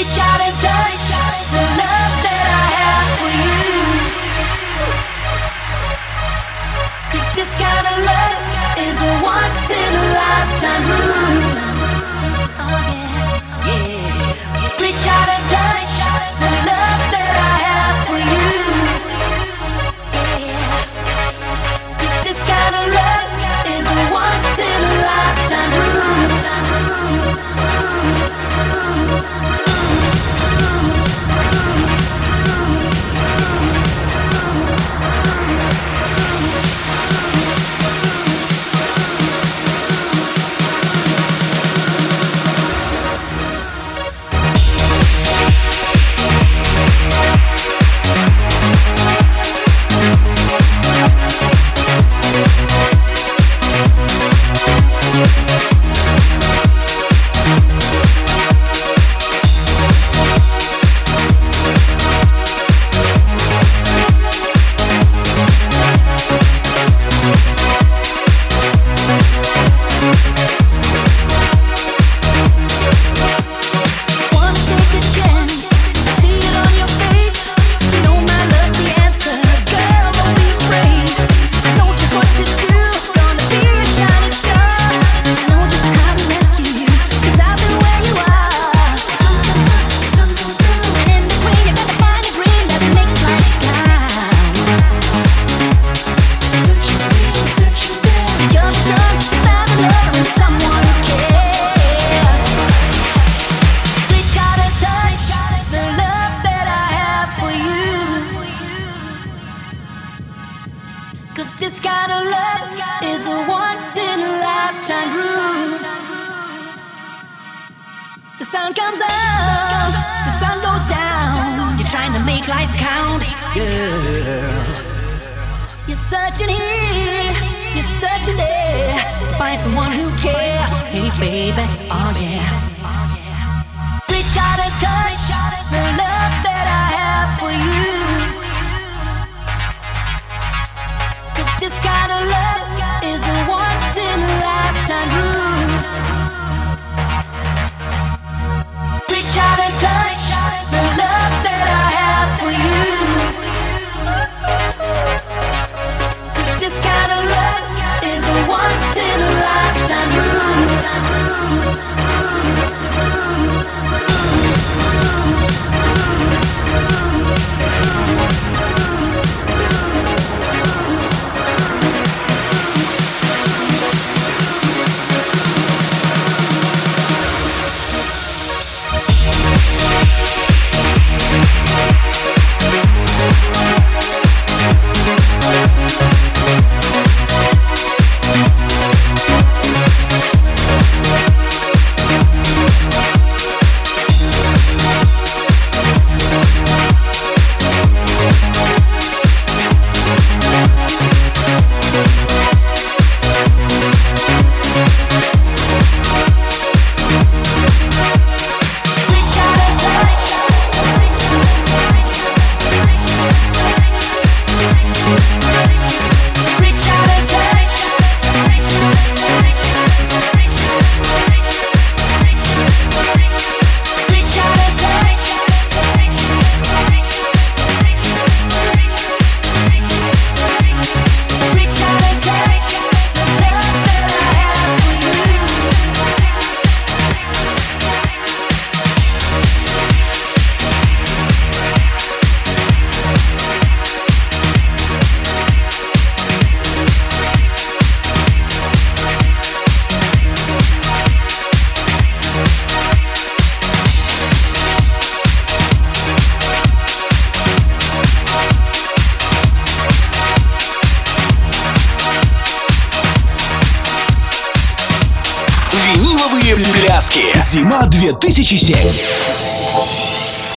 Reach out and touch the love that I have for you. 'Cause this kind of love is a once in a lifetime rule. Oh yeah, yeah. Reach out and touch the love that I have for you. Yeah. 'Cause this kind of love is a once in a lifetime rule. Виниловые пляски. Зима 2007.